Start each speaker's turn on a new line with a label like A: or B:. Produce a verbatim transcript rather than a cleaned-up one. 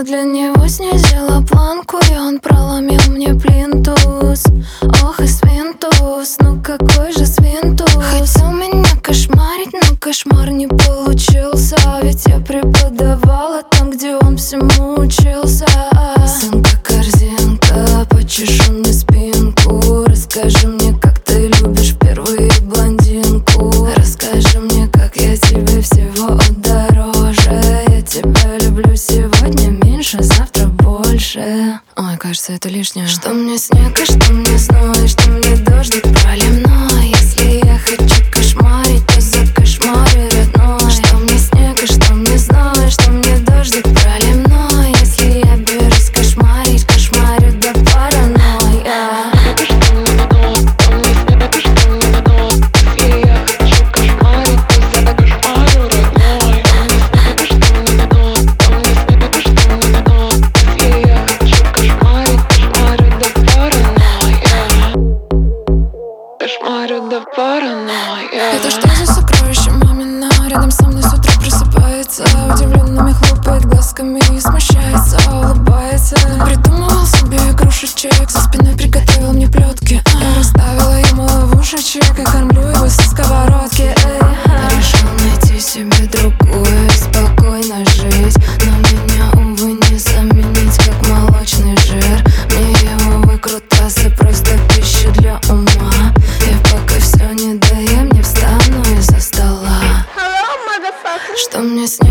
A: Я для него снизила планку, и он проломил мне плинтус. Ох и свинтус, ну какой же свинтус. Хотел меня кошмарить, но кошмар не получился. Ведь я преподавала там, где он всему учился. Сынка-корзинка, почешу на спинку. Расскажи мне, как ты любишь впервые блондинку. Расскажи мне, как я тебе всего дороже. Я тебя люблю сегодня меньше, завтра больше. Ой, кажется, это лишнее. Что мне снег и что мне сной, что мне дождик проливной. Если я хочу кошмарить, то закошмарю родной. Что мне снег и что мне сной, что мне дождик проливной. Если я берусь кошмарить, кошмарю до паранойя. Это что за сокровище мамина? Рядом со мной с утра просыпается, удивленными хлопает глазками и смущается, улыбается. Придумывал себе игрушечек, за спиной приготовил мне плетки. Я расставила ему ловушечек и кормлю его со сковородки. Решил найти себе другую и спокойно жить, но меня, увы, не заменить, как молочный жир. Мне его выкрутасы просто пища для ума. И пока все не доем, не встану из-за стола. Что мне с